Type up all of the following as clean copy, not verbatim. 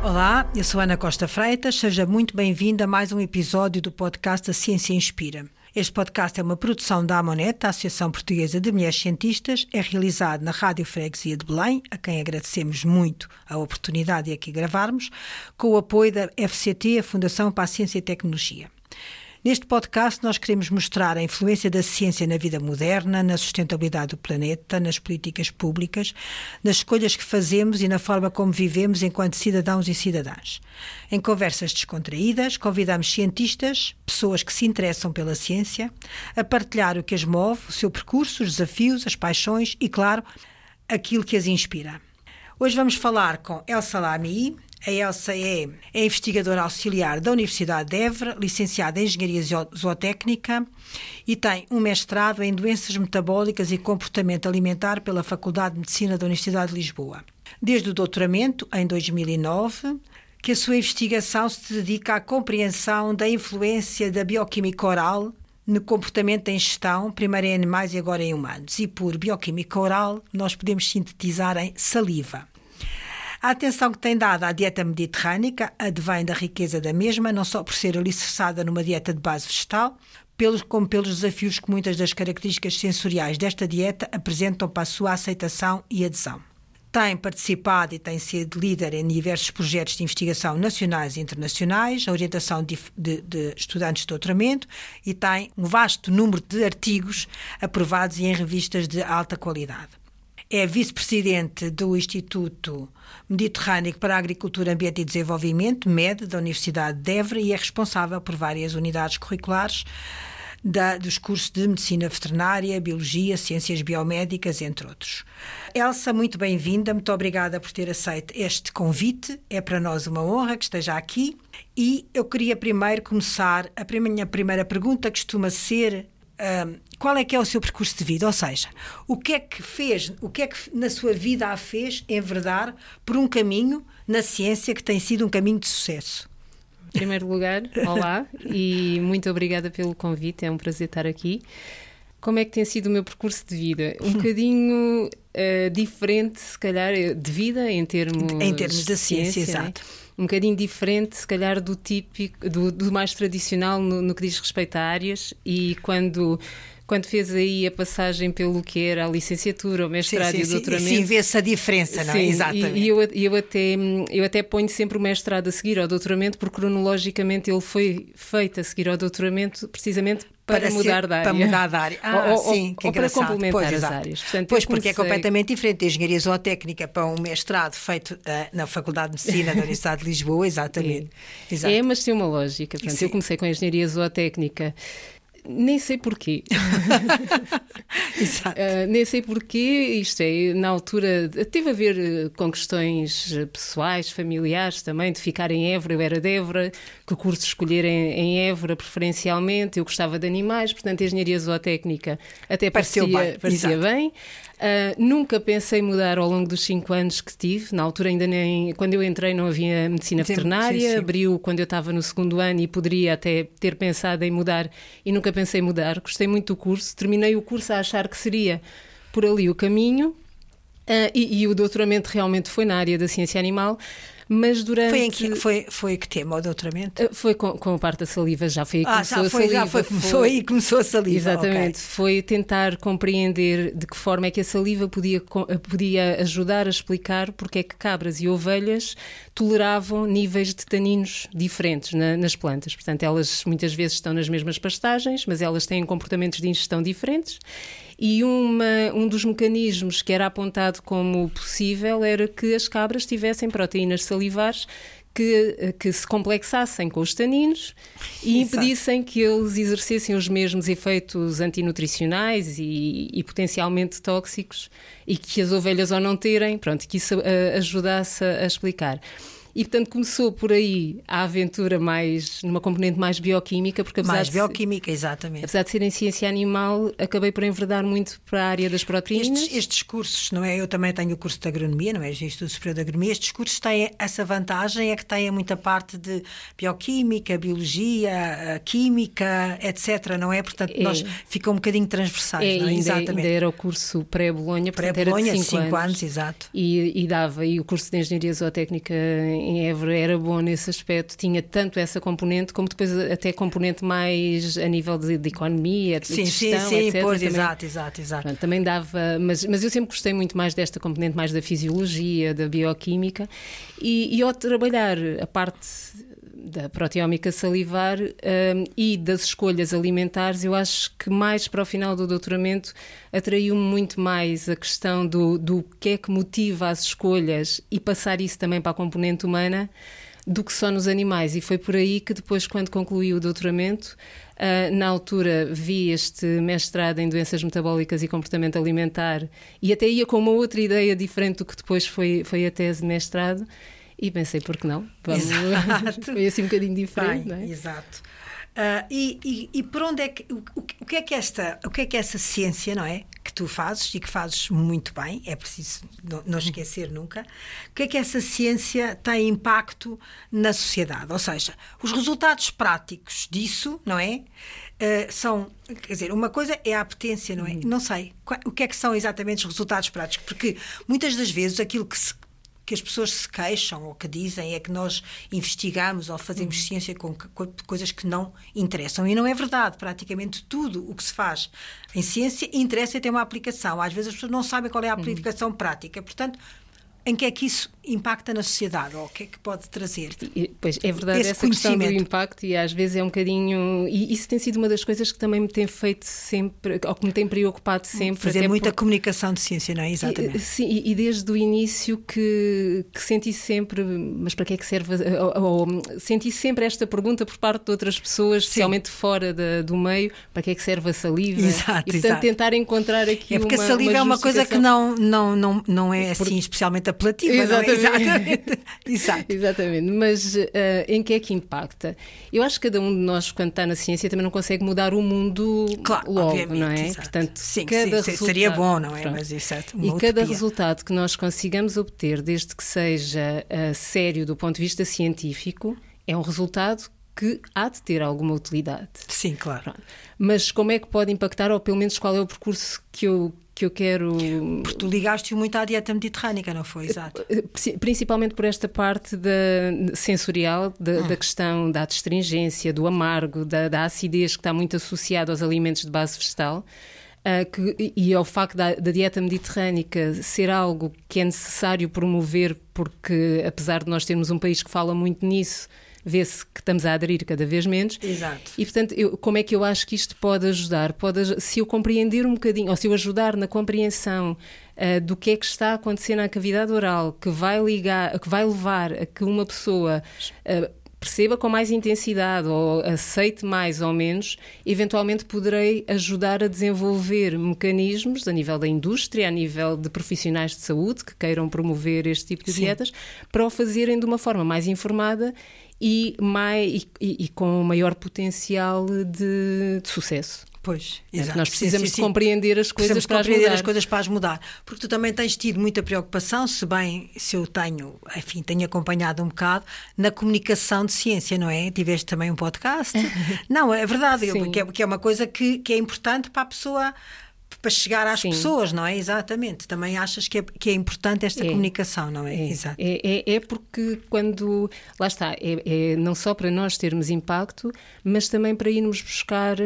Olá, eu sou Ana Costa Freitas, seja muito bem-vinda a mais um episódio do podcast A Ciência Inspira. Este podcast é uma produção da AMONET, a Associação Portuguesa de Mulheres Cientistas, é realizado na Rádio Freguesia de Belém, a quem agradecemos muito a oportunidade de aqui gravarmos, com o apoio da FCT, a Fundação para a Ciência e Tecnologia. Neste podcast nós queremos mostrar a influência da ciência na vida moderna, na sustentabilidade do planeta, nas políticas públicas, nas escolhas que fazemos e na forma como vivemos enquanto cidadãos e cidadãs. Em conversas descontraídas, convidamos cientistas, pessoas que se interessam pela ciência, a partilhar o que as move, o seu percurso, os desafios, as paixões e, claro, aquilo que as inspira. Hoje vamos falar com Elsa Lamy. A Elsa é investigadora auxiliar da Universidade de Évora, licenciada em Engenharia Zootécnica e tem um mestrado em Doenças Metabólicas e Comportamento Alimentar pela Faculdade de Medicina da Universidade de Lisboa. Desde o doutoramento, em 2009, que a sua investigação se dedica à compreensão da influência da bioquímica oral no comportamento da ingestão, primeiro em animais e agora em humanos. E por bioquímica oral, nós podemos sintetizar em saliva. A atenção que tem dada à dieta mediterrânica advém da riqueza da mesma, não só por ser alicerçada numa dieta de base vegetal, como pelos desafios que muitas das características sensoriais desta dieta apresentam para a sua aceitação e adesão. Tem participado e tem sido líder em diversos projetos de investigação nacionais e internacionais, a orientação de estudantes de doutoramento e tem um vasto número de artigos aprovados e em revistas de alta qualidade. É vice-presidente do Instituto Mediterrâneo para a Agricultura, Ambiente e Desenvolvimento, MED, da Universidade de Évora, e é responsável por várias unidades curriculares dos cursos de Medicina Veterinária, Biologia, Ciências Biomédicas, entre outros. Elsa, muito bem-vinda, muito obrigada por ter aceito este convite. É para nós uma honra que esteja aqui. E eu queria primeiro começar, minha primeira pergunta costuma ser... qual é que é o seu percurso de vida? Ou seja, o que é que na sua vida a fez enverdar por um caminho na ciência que tem sido um caminho de sucesso? Em primeiro lugar, olá e muito obrigada pelo convite, é um prazer estar aqui. Como é que tem sido o meu percurso de vida? Um bocadinho diferente, se calhar, de vida em termos da ciência, exato. Um bocadinho diferente, se calhar, do típico, do mais tradicional no que diz respeito a áreas, e quando fez aí a passagem pelo que era a licenciatura, o mestrado e o doutoramento... Sim, vê-se a diferença, não é? Sim, exatamente. E eu até ponho sempre o mestrado a seguir ao doutoramento, porque cronologicamente ele foi feito a seguir ao doutoramento precisamente para mudar de área. Para mudar de área. Sim, que ou para engraçado. complementar as áreas. Portanto, porque é completamente diferente de Engenharia Zootécnica para um mestrado feito na Faculdade de Medicina da Universidade de Lisboa, exatamente. Exato. É, mas tem uma lógica. Portanto, eu comecei com a Engenharia Zootécnica. Nem sei porquê. Exato. Nem sei porquê, isto é, na altura teve a ver com questões pessoais, familiares também, de ficar em Évora. Eu era de Évora, que curso escolher em Évora preferencialmente. Eu gostava de animais, portanto a Engenharia Zootécnica até parecia bem. Nunca pensei mudar ao longo dos 5 anos que tive. Na altura quando eu entrei não havia medicina veterinária, sim. Abriu quando eu estava no 2º ano e poderia até ter pensado em mudar e nunca pensei em mudar. Gostei muito do curso, terminei o curso a achar que seria por ali o caminho, e o doutoramento realmente foi na área da ciência animal. Mas durante... Foi que tema o doutoramento? Foi com a parte da saliva, já foi aí que começou a saliva. Exatamente, okay. Foi tentar compreender de que forma é que a saliva podia ajudar a explicar porque é que cabras e ovelhas toleravam níveis de taninos diferentes nas plantas. Portanto, elas muitas vezes estão nas mesmas pastagens, mas elas têm comportamentos de ingestão diferentes. E um dos mecanismos que era apontado como possível era que as cabras tivessem proteínas salivares que se complexassem com os taninos e impedissem que eles exercessem os mesmos efeitos antinutricionais e potencialmente tóxicos, e que as ovelhas, ao não terem, que isso ajudasse a explicar. E, portanto, começou por aí a aventura numa componente mais bioquímica, porque exatamente. Apesar de ser em ciência animal, acabei por enverdar muito para a área das proteínas. Estes cursos, não é? Eu também tenho o curso de agronomia, não é? Instituto Superior de Agronomia. Estes cursos têm essa vantagem, é que têm muita parte de bioquímica, biologia, química, etc., não é? Portanto, nós ficam um bocadinho transversais, não é? Exatamente. Ainda era o curso pré-Bolonha, portanto era de 5 anos, exato. E dava, e o curso de Engenharia Zootécnica em Évora era bom nesse aspecto, tinha tanto essa componente como depois até componente mais a nível de economia, de gestão, etc. Pois, também, exato. Pronto, também dava, mas eu sempre gostei muito mais desta componente mais da fisiologia, da bioquímica, e ao trabalhar a parte da proteómica salivar e das escolhas alimentares, eu acho que mais para o final do doutoramento atraiu-me muito mais a questão do que é que motiva as escolhas e passar isso também para a componente humana do que só nos animais. E foi por aí que depois, quando concluí o doutoramento, na altura vi este mestrado em doenças metabólicas e comportamento alimentar e até ia com uma outra ideia diferente do que depois foi a tese de mestrado. E pensei, por que não? Foi assim um bocadinho diferente, não é? Exato. E por onde é que... O que é que essa ciência, não é? Que tu fazes e que fazes muito bem, é preciso não esquecer nunca. O que é que essa ciência tem impacto na sociedade? Ou seja, os resultados práticos disso, não é? São, quer dizer, uma coisa é a apetência, não é? Não sei. O que é que são exatamente os resultados práticos? Porque muitas das vezes aquilo que as pessoas se queixam ou que dizem é que nós investigamos ou fazemos ciência com coisas que não interessam. E não é verdade. Praticamente tudo o que se faz em ciência interessa e tem uma aplicação. Às vezes as pessoas não sabem qual é a aplicação prática. Portanto, em que é que isso impacta na sociedade ou o que é que pode trazer? Pois é verdade, essa questão do impacto, e às vezes é um bocadinho, e isso tem sido uma das coisas que também me tem feito sempre, ou que me tem preocupado sempre. Fazer muita comunicação de ciência, não é? Exatamente. Sim, e desde o início que senti sempre, mas para que é que serve, ou senti sempre esta pergunta por parte de outras pessoas, especialmente fora do meio, para que é que serve a saliva? Exato, e portanto tentar encontrar aqui porque a saliva é uma coisa que não é assim especialmente apelativa. Exatamente. Exatamente. Mas em que é que impacta? Eu acho que cada um de nós, quando está na ciência, também não consegue mudar o mundo logo, não é? Exato. Portanto, sim, cada resultado, seria bom, não é? Pronto. Mas isso é uma cada utopia. resultado que nós consigamos obter, desde que seja sério do ponto de vista científico, é um resultado que há de ter alguma utilidade. Sim, claro. Pronto. Mas como é que pode impactar, ou pelo menos qual é o percurso que eu quero... Porque tu ligaste-o muito à dieta mediterrânica, não foi? Exato. Principalmente por esta parte sensorial, da questão da adstringência, do amargo, da acidez que está muito associada aos alimentos de base vegetal. E ao facto da dieta mediterrânica ser algo que é necessário promover, porque apesar de nós termos um país que fala muito nisso, vê-se que estamos a aderir cada vez menos. Exato. E, portanto, como é que eu acho que isto pode ajudar? Se eu compreender um bocadinho, ou se eu ajudar na compreensão do que é que está a acontecer na cavidade oral, que vai levar a que uma pessoa perceba com mais intensidade ou aceite mais ou menos, eventualmente poderei ajudar a desenvolver mecanismos a nível da indústria, a nível de profissionais de saúde que queiram promover este tipo de dietas, para o fazerem de uma forma mais informada e com maior potencial de sucesso. Pois, exato. Nós precisamos de compreender as coisas para as mudar. Porque tu também tens tido muita preocupação, se eu tenho acompanhado um bocado, na comunicação de ciência, não é? Tiveste também um podcast. Não, é verdade, porque é uma coisa que é importante para a pessoa, para chegar às pessoas, não é? Exatamente. Também achas que é importante esta comunicação, não é? Exato. É porque quando... Lá está, é não só para nós termos impacto, mas também para irmos buscar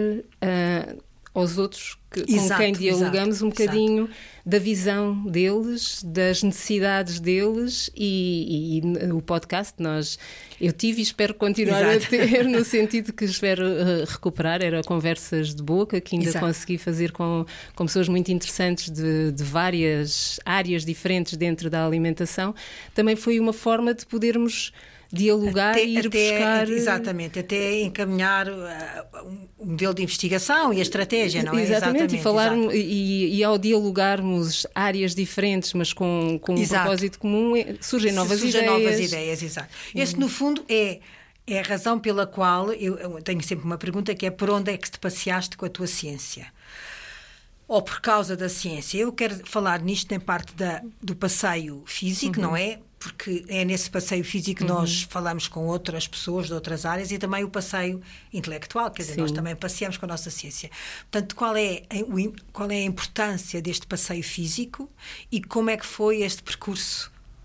aos outros com quem dialogamos um bocadinho da visão deles, das necessidades deles e o podcast eu tive e espero continuar a ter, no sentido que espero recuperar, era conversas de boca que ainda consegui fazer com pessoas muito interessantes de várias áreas diferentes dentro da alimentação. Também foi uma forma de podermos dialogar e ir buscar... Exatamente, até encaminhar o modelo de investigação e a estratégia, não é? Exatamente, e ao dialogarmos áreas diferentes, mas com um propósito comum, surgem novas ideias. Exato. Esse, no fundo, é a razão pela qual eu tenho sempre uma pergunta, que é: por onde é que te passeaste com a tua ciência? Ou por causa da ciência? Eu quero falar nisto na parte do passeio físico, não é? Porque é nesse passeio físico que nós falamos com outras pessoas de outras áreas, e também o passeio intelectual, quer dizer, nós também passeamos com a nossa ciência. Portanto, qual é a importância deste passeio físico e como é que foi este percurso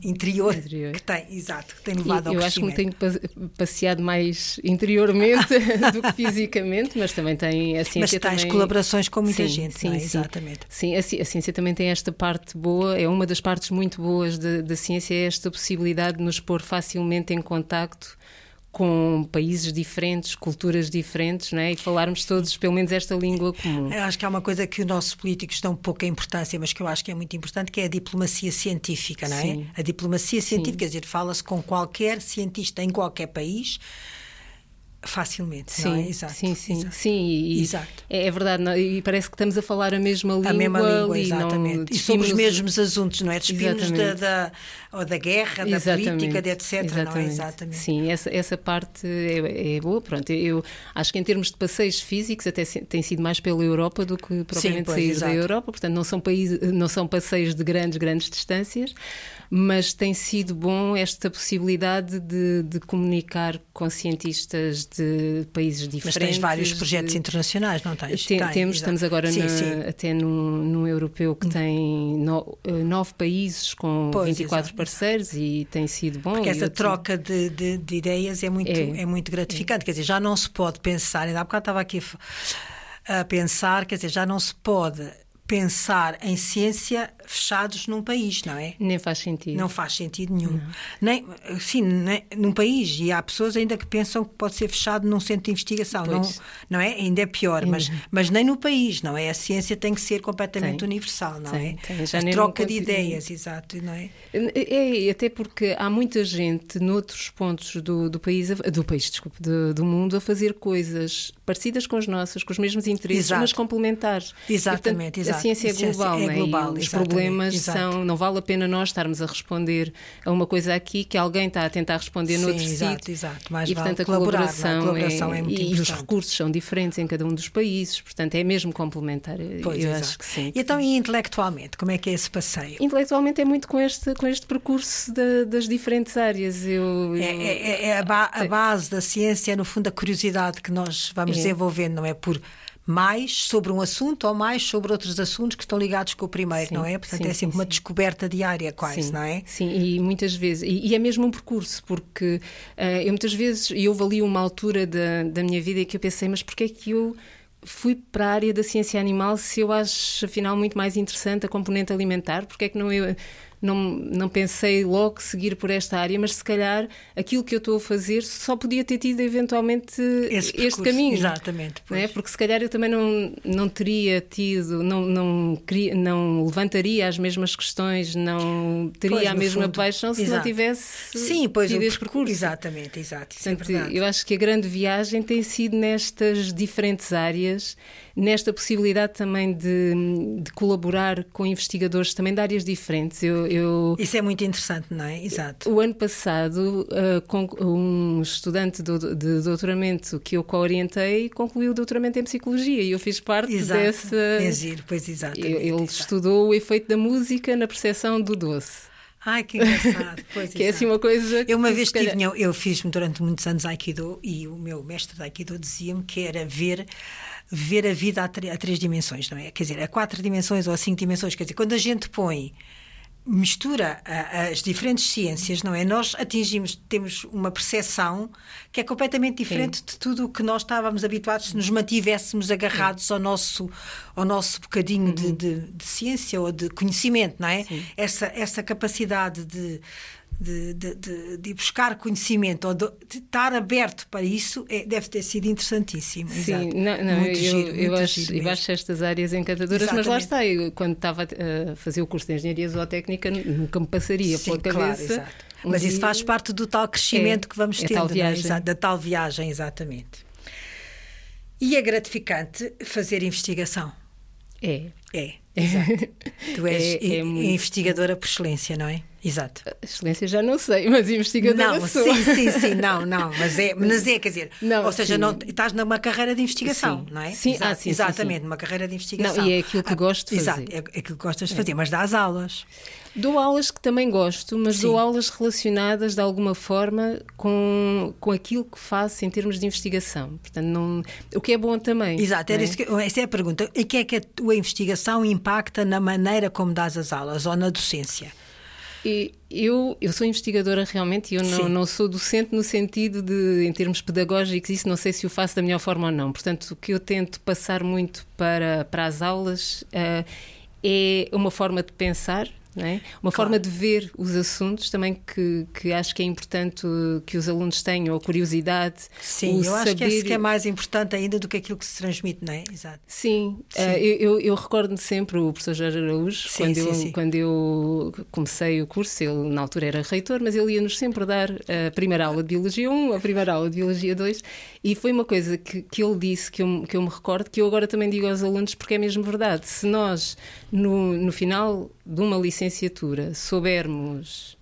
interior. Que tem, exato, que tem levado ao crescimento. Eu acho que me tenho passeado mais interiormente do que fisicamente, mas também tem a ciência. Mas tens colaborações com muita gente, sim, não é? Sim. Exatamente. Sim, a ciência também tem esta parte boa, é uma das partes muito boas da ciência, é esta possibilidade de nos pôr facilmente em contacto com países diferentes, culturas diferentes, não é? E falarmos todos, pelo menos, esta língua comum. Eu acho que há uma coisa que os nossos políticos dão pouca importância, mas que eu acho que é muito importante, que é a diplomacia científica, não é? Sim. A diplomacia científica, quer dizer, fala-se com qualquer cientista em qualquer país facilmente, não é? Exato. Sim, exato. É verdade, não, e parece que estamos a falar a mesma língua. Exatamente. E sobre os mesmos assuntos, não é? Despimos da guerra, da política, etc. Não é? Exatamente. Sim, essa parte é boa. Pronto, eu acho que em termos de passeios físicos até tem sido mais pela Europa do que propriamente sair da Europa. Portanto, não são passeios de grandes distâncias, mas tem sido bom esta possibilidade de comunicar com cientistas de países diferentes. Mas tens vários projetos internacionais, não tens? Estamos agora até num europeu que tem 9 países com 24 parceiros e tem sido bom. Porque essa troca de ideias é muito gratificante. Quer dizer, já não se pode pensar, ainda há bocado estava aqui a pensar, quer dizer, já não se pode pensar em ciência fechados num país, não é? Nem faz sentido. Não faz sentido nenhum. Nem num país, e há pessoas ainda que pensam que pode ser fechado num centro de investigação, não é? Ainda é pior, mas nem no país, não é? A ciência tem que ser completamente universal, não é? A troca de ideias, exato, não é? Até porque há muita gente noutros pontos do mundo a fazer coisas parecidas com as nossas, com os mesmos interesses, mas complementares. Exatamente, A ciência é global, não é? Global, os problemas são... Não vale a pena nós estarmos a responder a uma coisa aqui que alguém está a tentar responder noutro sítio. Exato. Mais e, portanto, a colaboração é muito importante. E os recursos são diferentes em cada um dos países, portanto, é mesmo complementar. Eu acho que sim. E então, e intelectualmente, como é que é esse passeio? Intelectualmente é muito com este percurso das diferentes áreas. A base da ciência é, no fundo, a curiosidade que nós vamos desenvolvendo, não é? Por mais sobre um assunto ou mais sobre outros assuntos que estão ligados com o primeiro, não é? Portanto, é sempre uma descoberta diária quase, não é? Sim, e muitas vezes, e é mesmo um percurso, porque eu muitas vezes, houve ali uma altura da minha vida em que eu pensei, mas porquê é que eu fui para a área da ciência animal se eu acho, afinal, muito mais interessante a componente alimentar? Porque é que não pensei logo seguir por esta área, mas se calhar aquilo que eu estou a fazer só podia ter tido eventualmente este caminho. Exatamente. Não é? Porque se calhar eu também não teria tido, não levantaria as mesmas questões, não teria a mesma paixão se não tivesse tido este percurso. Exatamente, exato. Isso Portanto, é verdade. eu acho que a grande viagem tem sido nestas diferentes áreas, nesta possibilidade também de colaborar com investigadores também de áreas diferentes. Isso é muito interessante, não é? Exato. O ano passado, com um estudante de doutoramento que eu co-orientei, concluiu o doutoramento em Psicologia e eu fiz parte dessa... É giro, pois exatamente. Ele estudou o efeito da música na percepção do doce. Ai, que engraçado. Pois, que é assim uma coisa... Eu uma vez eu fiz-me durante muitos anos Aikido e o meu mestre de Aikido dizia-me que era ver a vida a 3 dimensões, não é? Quer dizer, a 4 dimensões ou a 5 dimensões. Quer dizer, quando a gente mistura as diferentes ciências, não é? Nós temos uma percepção que é completamente diferente de tudo o que nós estávamos habituados se nos mantivéssemos agarrados ao nosso bocadinho de ciência ou de conhecimento, não é? Essa capacidade de buscar conhecimento ou de estar aberto para isso deve ter sido interessantíssimo. Sim, eu acho estas áreas encantadoras. Exatamente. Mas lá está, quando estava a fazer o curso de Engenharia Zootécnica nunca me passaria pela cabeça. Claro, mas isso faz parte do tal crescimento que vamos tendo, da tal viagem, exatamente. E é gratificante fazer investigação. É, exato. Tu és investigadora por excelência, não é? Exato. Excelência já não sei, mas investigadora sou. Sim, mas é, quer dizer, ou seja, estás numa carreira de investigação, não é? Sim, exatamente, numa carreira de investigação. Não, e é aquilo que gosto de fazer. Exato, é aquilo que gostas de fazer, mas dás aulas. Dou aulas que também gosto, mas dou aulas relacionadas de alguma forma com aquilo que faço em termos de investigação. Portanto, o que é bom também. Exato, essa é a pergunta. O que é que a tua investigação impacta na maneira como dás as aulas ou na docência? Eu sou investigadora realmente e eu não sou docente no sentido de, em termos pedagógicos, isso não sei se o faço da melhor forma ou não. Portanto, o que eu tento passar muito para as aulas é uma forma de pensar, não é? Uma forma de ver os assuntos também que acho que é importante que os alunos tenham, a curiosidade. Sim, eu acho que isso que é mais importante ainda do que aquilo que se transmite, não é? Exato. Sim, eu recordo-me sempre o professor Jorge Araújo, quando eu comecei o curso, ele na altura era reitor, mas ele ia-nos sempre dar a primeira aula de Biologia 1, a primeira aula de Biologia 2, e foi uma coisa que ele disse, que eu me recordo, que eu agora também digo aos alunos, porque é mesmo verdade. Se nós, no final de uma licenciatura, soubermos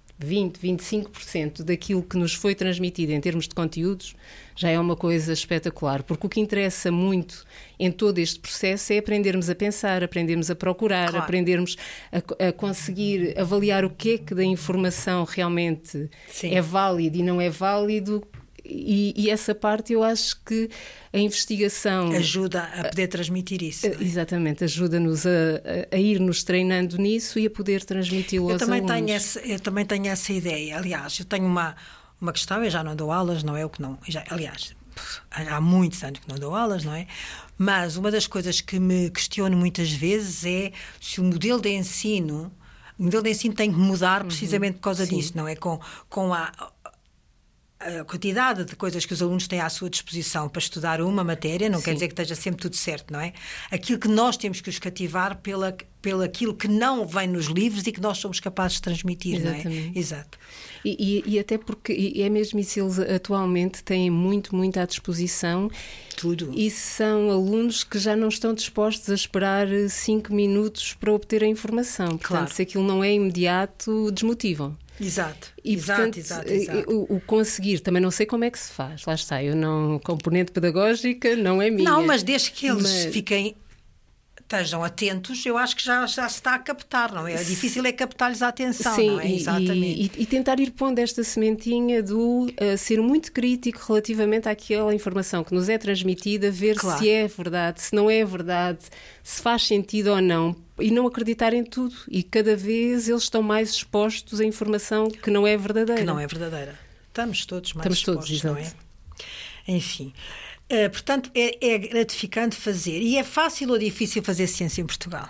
25% daquilo que nos foi transmitido em termos de conteúdos, já é uma coisa espetacular, porque o que interessa muito em todo este processo é aprendermos a pensar, aprendermos a procurar, aprendermos a conseguir avaliar o que é que da informação realmente é válido e não é válido. E essa parte eu acho que a investigação ajuda a poder transmitir isso. Exatamente, ajuda-nos a ir-nos treinando nisso e a poder transmiti-lo aos alunos. Eu também tenho essa ideia. Aliás, eu tenho uma questão, eu já não dou aulas, não é o que não. Aliás, há muitos anos que não dou aulas, não é? Mas uma das coisas que me questiono muitas vezes é se o modelo de ensino tem que mudar precisamente por causa disso, não é? Com a quantidade de coisas que os alunos têm à sua disposição para estudar uma matéria, não quer dizer que esteja sempre tudo certo, não é? Aquilo que nós temos que os cativar pelo aquilo que não vem nos livros e que nós somos capazes de transmitir, exatamente, não é? Exato. E até porque é mesmo isso, eles atualmente têm muito à disposição. Tudo. E são alunos que já não estão dispostos a esperar 5 minutos para obter a informação. Portanto, se aquilo não é imediato, desmotivam. Exato. E, portanto, o conseguir, também não sei como é que se faz. Lá está, componente pedagógica não é minha. Não, mas desde que eles estejam atentos, eu acho que já se está a captar, não é? O difícil é captar-lhes a atenção, sim, não é? Exatamente. E tentar ir pondo esta sementinha do ser muito crítico relativamente àquela informação que nos é transmitida, ver se é verdade, se não é verdade, se faz sentido ou não, e não acreditar em tudo. E cada vez eles estão mais expostos à informação que não é verdadeira. Que não é verdadeira. Estamos todos mais expostos, não é? Enfim. Portanto, é gratificante fazer. E é fácil ou difícil fazer ciência em Portugal?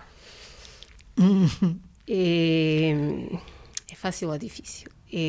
É fácil ou difícil?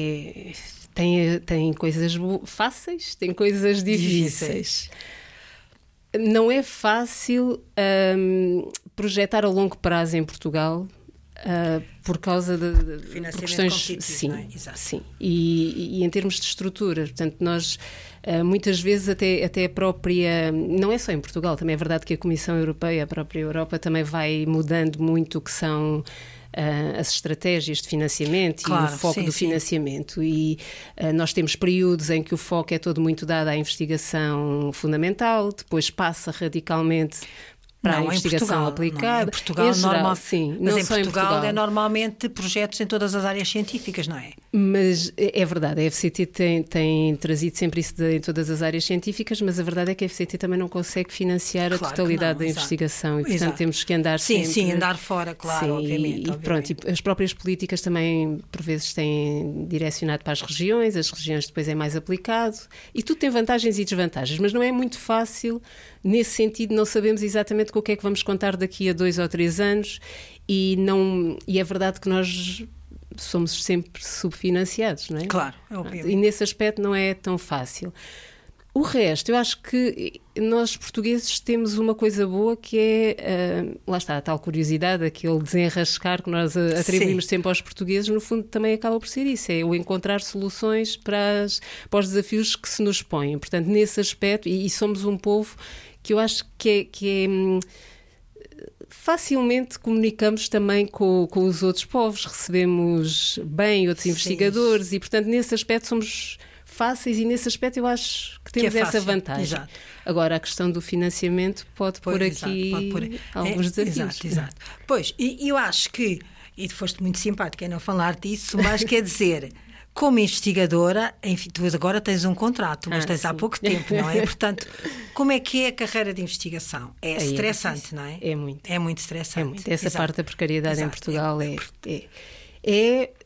Tem coisas fáceis, tem coisas difíceis. Não é fácil projetar a longo prazo em Portugal por causa de questões. Sim, não é? Exato. Sim. E em termos de estrutura, portanto, nós muitas vezes até a própria, não é só em Portugal, também é verdade que a Comissão Europeia, a própria Europa também vai mudando muito o que são as estratégias de financiamento e o foco do financiamento. E nós temos períodos em que o foco é todo muito dado à investigação fundamental, depois passa radicalmente para a investigação aplicada. Em Portugal, geral, sim. Mas em Portugal é normalmente projetos em todas as áreas científicas, não é? Mas é verdade, a FCT tem trazido sempre isso em todas as áreas científicas, mas a verdade é que a FCT também não consegue financiar a totalidade da investigação e, portanto, temos que andar sempre... Sim, andar fora, claro, obviamente. Pronto, e as próprias políticas também, por vezes, têm direcionado para as regiões depois é mais aplicado, e tudo tem vantagens e desvantagens, mas não é muito fácil, nesse sentido, não sabemos exatamente com o que é que vamos contar daqui a 2 ou 3 anos e é verdade que nós somos sempre subfinanciados, não é? Claro, é obviamente. E nesse aspecto não é tão fácil. O resto, eu acho que nós portugueses temos uma coisa boa que é, lá está, a tal curiosidade, aquele desenrascar que nós atribuímos sempre aos portugueses, no fundo também acaba por ser isso, é o encontrar soluções para os desafios que se nos põem. Portanto, nesse aspecto, e somos um povo que eu acho que facilmente comunicamos também com os outros povos, recebemos bem outros investigadores e, portanto, nesse aspecto somos fáceis e nesse aspecto eu acho que temos essa vantagem. Exato. Agora, a questão do financiamento pode pôr aqui alguns desafios. Exato. Pois, e eu acho que, e foste muito simpática em não falar disso, mas quer dizer... Como investigadora, enfim, tu agora tens um contrato, mas tens há pouco tempo, não é? Portanto, como é que é a carreira de investigação? É estressante, não é? É muito. É muito estressante. É muito. Essa parte da precariedade em Portugal é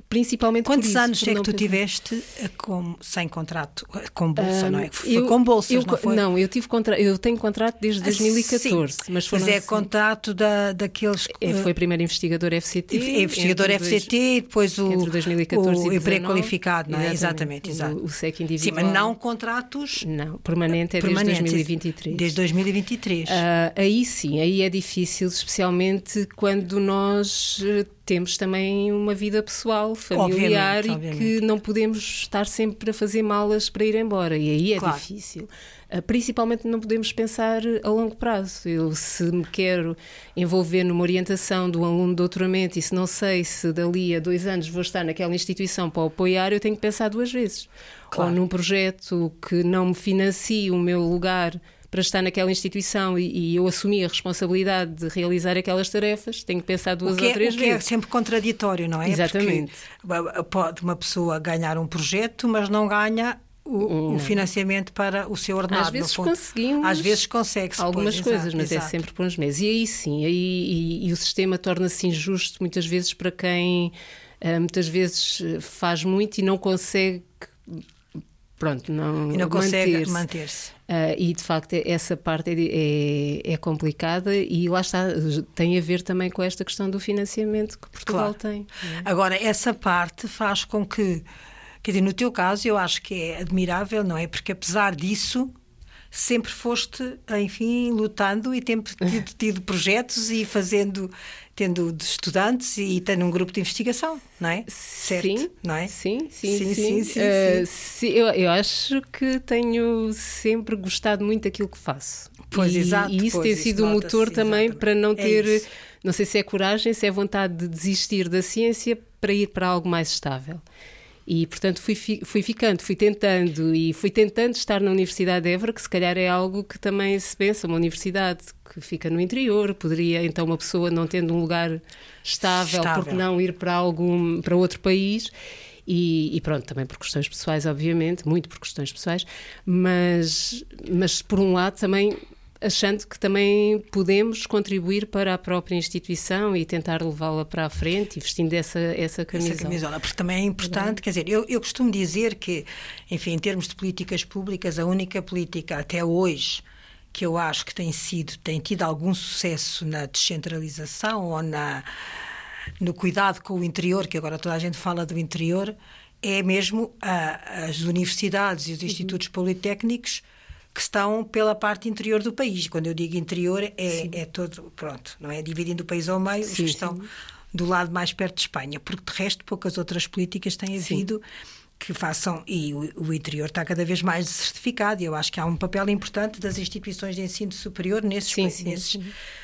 principalmente Quantos por isso, anos por é que não tu pensar- tiveste sem contrato, com bolsa, não é? Foi com bolsas, não foi? Não, eu tenho contrato desde 2014, Sim, mas foram é contrato daqueles... Foi primeiro investigador FCT. investigador FCT e depois entre 2014 o e emprego qualificado, não é? Exatamente. Exato. O SEC Sim, individual. mas não contratos... Não, permanente é permanentes, desde 2023. Desde 2023. Aí sim, aí é difícil, especialmente quando nós temos também uma vida pessoal, familiar Obviamente. Que não podemos estar sempre a fazer malas para ir embora. E aí é Claro. difícil. Principalmente não podemos pensar a longo prazo. Eu, se me quero envolver numa orientação de um aluno de doutoramento e se não sei se dali a 2 anos vou estar naquela instituição para o apoiar, eu tenho que pensar 2 vezes. Claro. Ou num projeto que não me financie o meu lugar para estar naquela instituição e eu assumi a responsabilidade de realizar aquelas tarefas, tenho que pensar 2 ou 3 vezes. O que é sempre contraditório, não é? Exatamente. Porque pode uma pessoa ganhar um projeto, mas não ganha o financiamento para o seu ordenado. Às vezes conseguimos. Às vezes consegue-se. Algumas coisas, exato, mas exato. é sempre por uns meses. E aí sim, e o sistema torna-se injusto muitas vezes para quem muitas vezes faz muito e não consegue... Pronto, não consegue manter-se. E de facto essa parte é complicada e lá está, tem a ver também com esta questão do financiamento que Portugal tem. Agora, essa parte faz com que, quer dizer, no teu caso eu acho que é admirável, não é? Porque apesar disso sempre foste, enfim, lutando e tido projetos e tendo de estudantes e tendo um grupo de investigação, não é? Certo, sim, não é? Sim. Sim. Eu acho que tenho sempre gostado muito daquilo que faço. Pois, exato. E isso tem sido um motor também para não ter, não sei se é coragem, se é vontade de desistir da ciência para ir para algo mais estável. E, portanto, fui tentando estar na Universidade de Évora, que se calhar é algo que também se pensa, uma universidade que fica no interior, poderia, então, uma pessoa não tendo um lugar estável. Porque não ir para outro país. E pronto, também por questões pessoais, obviamente, muito por questões pessoais, mas por um lado também achando que também podemos contribuir para a própria instituição e tentar levá-la para a frente e vestindo essa camisola. Porque também é importante, quer dizer, eu costumo dizer que, enfim, em termos de políticas públicas, a única política até hoje que eu acho que tem tido algum sucesso na descentralização ou no cuidado com o interior, que agora toda a gente fala do interior, é mesmo as universidades e os institutos politécnicos que estão pela parte interior do país. Quando eu digo interior, é todo, pronto, não é? Dividindo o país ao meio, os que estão do lado mais perto de Espanha, porque de resto poucas outras políticas têm havido que façam, e o interior está cada vez mais certificado, e eu acho que há um papel importante das instituições de ensino superior nesse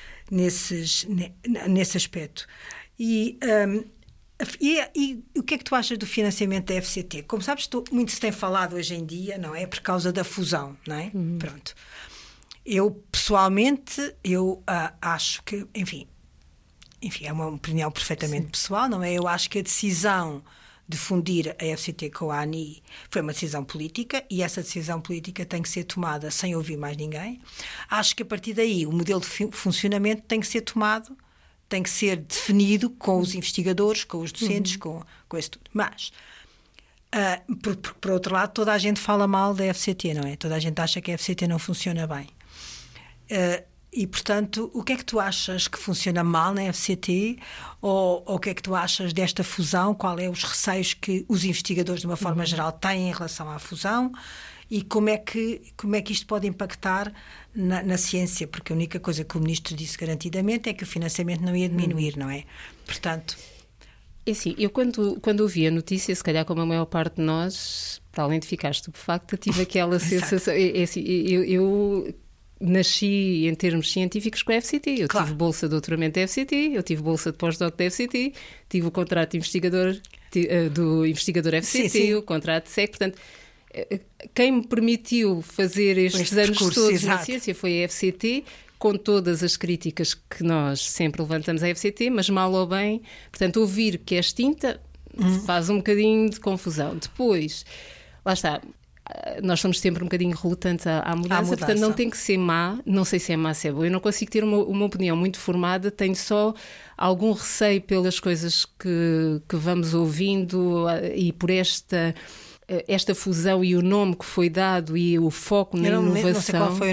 aspecto. E o que é que tu achas do financiamento da FCT? Como sabes, muito se tem falado hoje em dia, não é? Por causa da fusão, não é? Pronto. Eu, pessoalmente, acho que, enfim, é uma opinião perfeitamente pessoal, não é? Eu acho que a decisão de fundir a FCT com a ANI foi uma decisão política e essa decisão política tem que ser tomada sem ouvir mais ninguém. Acho que a partir daí o modelo de funcionamento tem que ser tomado, tem que ser definido com os investigadores, com os docentes, com isso tudo. Mas, por outro lado, toda a gente fala mal da FCT, não é? Toda a gente acha que a FCT não funciona bem. E, portanto, o que é que tu achas que funciona mal na FCT? Ou o que é que tu achas desta fusão? Qual é os receios que os investigadores, de uma forma geral, têm em relação à fusão? E como é que isto pode impactar na ciência? Porque a única coisa que o Ministro disse garantidamente é que o financiamento não ia diminuir, não é? Portanto... É assim, eu quando ouvi a notícia, se calhar como a maior parte de nós, para além de ficar estupefacta, tive aquela sensação... Eu nasci em termos científicos com a FCT. Eu tive bolsa de doutoramento da FCT, eu tive bolsa de pós-doc da FCT, tive o contrato de investigador do investigador FCT, o contrato de SEC, portanto... Quem me permitiu fazer estes anos todos na ciência foi a FCT, com todas as críticas que nós sempre levantamos à FCT, mas mal ou bem, portanto, ouvir que é extinta faz um bocadinho de confusão. Depois, lá está, nós somos sempre um bocadinho relutantes à mudança, portanto não tem que ser má, não sei se é má, se é boa, eu não consigo ter uma opinião muito formada, tenho só algum receio pelas coisas que vamos ouvindo e por esta fusão e o nome que foi dado e o foco na inovação. Não sei qual foi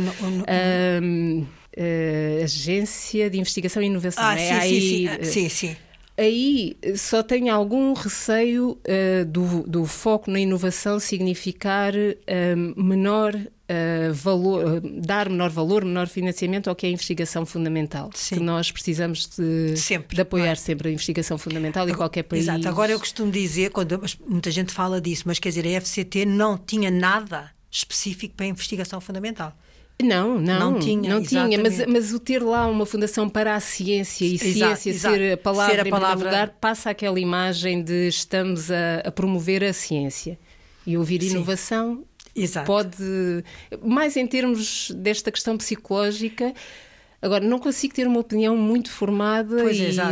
Agência de Investigação e Inovação. Sim. Aí só tenho algum receio do foco na inovação significar menor valor, dar menor valor, menor financiamento ao que é a investigação fundamental. Sim. Que nós precisamos de apoiar sempre a investigação fundamental em qualquer país. Exato. Agora eu costumo dizer, quando muita gente fala disso, mas quer dizer, a FCT não tinha nada específico para a investigação fundamental. Não tinha, mas o ter lá uma fundação para a ciência e ciência ser a palavra em primeiro lugar, passa aquela imagem de estamos a promover a ciência. E ouvir inovação pode, mais em termos desta questão psicológica. Agora, não consigo ter uma opinião muito formada do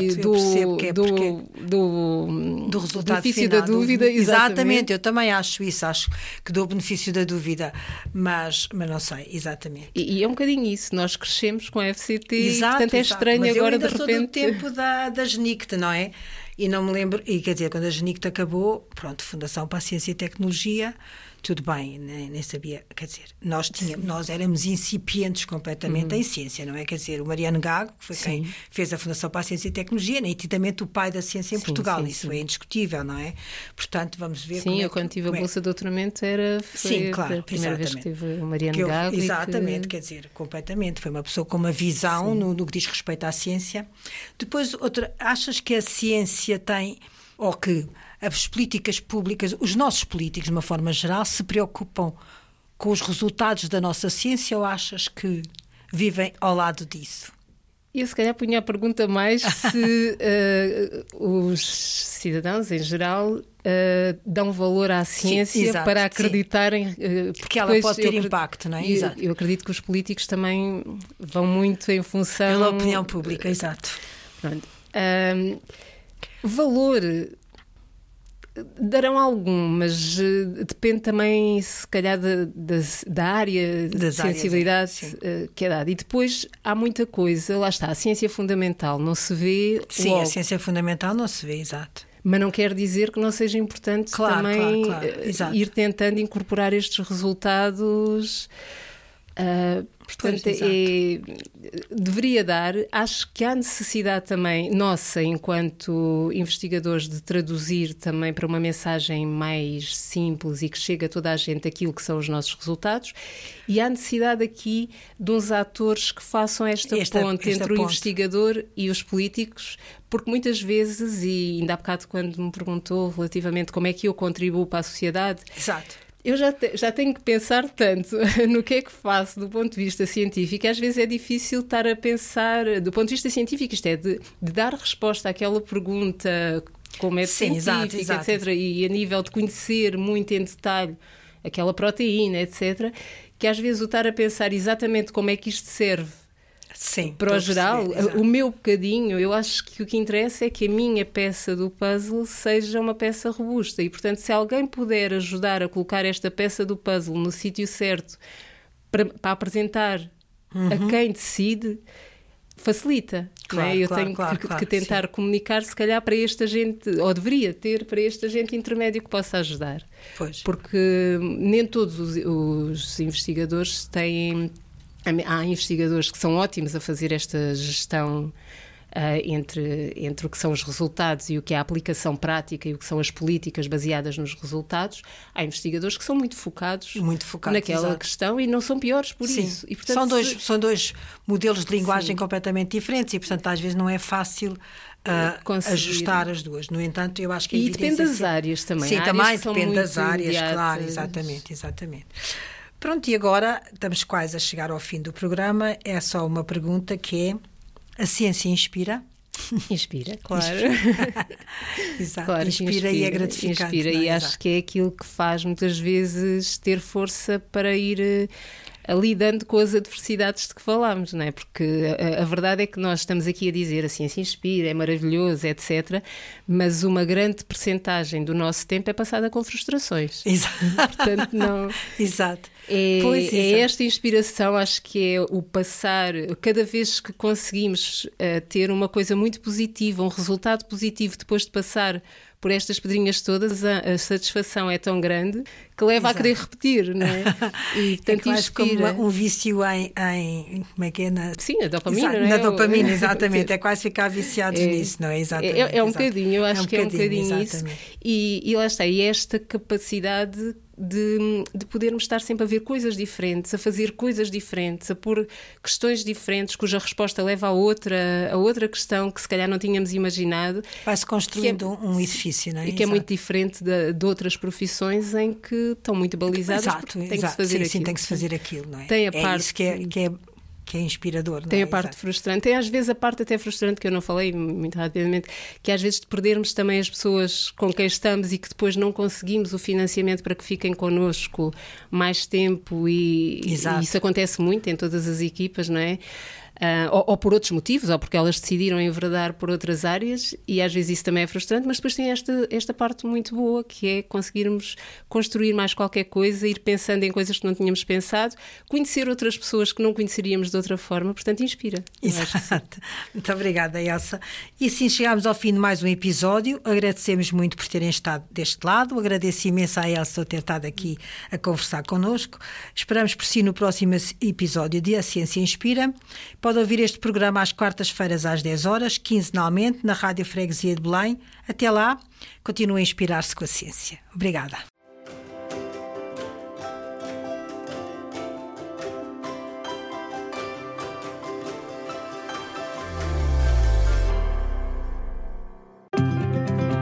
resultado benefício da dúvida. Exatamente, eu também acho isso, acho que dou o benefício da dúvida, mas não sei, exatamente. E é um bocadinho isso, nós crescemos com a FCT, portanto é estranho mas agora de repente... Mas eu ainda sou do tempo da GNICT, não é? E não me lembro, e quer dizer, quando a GNICT acabou, pronto, Fundação para a Ciência e Tecnologia, tudo bem, nem sabia, quer dizer, nós éramos incipientes completamente em ciência, não é? Quer dizer, o Mariano Gago, que foi quem fez a Fundação para a Ciência e Tecnologia, nitidamente o pai da ciência em Portugal, isso é indiscutível, não é? Portanto, vamos ver como eu quando tive a bolsa de doutoramento foi a primeira vez que tive o Mariano Gago. Exatamente, quer dizer, completamente, foi uma pessoa com uma visão no que diz respeito à ciência. Depois, achas que a ciência tem, ou que as políticas públicas, os nossos políticos, de uma forma geral, se preocupam com os resultados da nossa ciência ou achas que vivem ao lado disso? Eu se calhar punha a pergunta mais se os cidadãos em geral dão valor à ciência para acreditarem porque ela pode ter impacto, não é? Exato. Eu acredito que os políticos também vão muito em função... Pela opinião pública, exato. Pronto. Valor... Darão algum, mas depende também, se calhar, da área de sensibilidade que é dada. E depois há muita coisa, lá está, a ciência fundamental não se vê logo. A ciência fundamental não se vê, exato. Mas não quer dizer que não seja importante também ir tentando incorporar estes resultados... Portanto, deveria dar. Acho que há necessidade também nossa, enquanto investigadores, de traduzir também para uma mensagem mais simples e que chegue a toda a gente aquilo que são os nossos resultados. E há necessidade aqui de uns atores que façam esta ponte entre o investigador e os políticos, porque muitas vezes, e ainda há bocado quando me perguntou relativamente como é que eu contribuo para a sociedade... Exato. Eu já tenho que pensar tanto no que é que faço do ponto de vista científico, às vezes é difícil estar a pensar, do ponto de vista científico, isto é, de dar resposta àquela pergunta, como é científica, etc., e a nível de conhecer muito em detalhe aquela proteína, etc., que às vezes o estar a pensar exatamente como é que isto serve para o geral, o meu bocadinho, eu acho que o que interessa é que a minha peça do puzzle seja uma peça robusta e, portanto, se alguém puder ajudar a colocar esta peça do puzzle no sítio certo para apresentar a quem decide, facilita. Eu tenho que tentar comunicar, se calhar, para este agente, ou deveria ter para este agente intermédio que possa ajudar. Pois. Porque nem todos os investigadores têm... Há investigadores que são ótimos a fazer esta gestão entre o que são os resultados e o que é a aplicação prática e o que são as políticas baseadas nos resultados. Há investigadores que são muito focados naquela questão e não são piores por isso. E, portanto, são dois modelos de linguagem completamente diferentes e, portanto, às vezes não é fácil ajustar as duas. No entanto, eu acho que a evidência... E depende das áreas também. Sim, também depende das áreas, claro, exatamente. Pronto, e agora estamos quase a chegar ao fim do programa. É só uma pergunta que é: a ciência inspira? Inspira, claro. Exato, claro, inspira e é gratificante. Inspira e acho que é aquilo que faz muitas vezes ter força para ir lidando com as adversidades de que falámos, não é? Porque a verdade é que nós estamos aqui a dizer a ciência inspira, é maravilhoso, etc., mas uma grande percentagem do nosso tempo é passada com frustrações. Exato. Portanto, não... Exato. É esta inspiração, acho que é o passar, cada vez que conseguimos ter uma coisa muito positiva, um resultado positivo depois de passar por estas pedrinhas todas, a satisfação é tão grande que leva a querer repetir, não é? E, portanto, inspira. Como um vício em como é que é? Sim, na dopamina, não é? Na dopamina, exatamente. É quase ficar viciados nisso, não é? Exatamente. É um bocadinho, eu acho que é um bocadinho isso. E lá está, e esta capacidade de podermos estar sempre a ver coisas diferentes, a fazer coisas diferentes, a pôr questões diferentes cuja resposta leva a outra questão que se calhar não tínhamos imaginado. Vai-se construindo um edifício, não é? E que é muito diferente de outras profissões em que estão muito balizadas. Exato. Tem que se fazer aquilo. Sim, tem que se fazer aquilo, não é? Tem a parte isso que é inspirador. Não tem é? a parte frustrante. Tem às vezes a parte até frustrante que eu não falei muito rapidamente, que às vezes de perdermos também as pessoas com quem estamos e que depois não conseguimos o financiamento para que fiquem connosco mais tempo e isso acontece muito em todas as equipas, não é? Ou por outros motivos, ou porque elas decidiram enveredar por outras áreas, e às vezes isso também é frustrante, mas depois tem esta parte muito boa, que é conseguirmos construir mais qualquer coisa, ir pensando em coisas que não tínhamos pensado, conhecer outras pessoas que não conheceríamos de outra forma, portanto inspira. Exato. Muito obrigada, Elsa. E assim chegámos ao fim de mais um episódio. Agradecemos muito por terem estado deste lado, agradeço imenso à Elsa por ter estado aqui a conversar connosco. Esperamos por si no próximo episódio de A Ciência Inspira. Pode ouvir este programa às quartas-feiras às 10 horas, quinzenalmente, na Rádio Freguesia de Belém. Até lá, continue a inspirar-se com a ciência. Obrigada.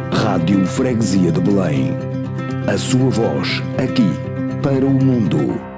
Rádio Freguesia de Belém. A sua voz, aqui, para o mundo.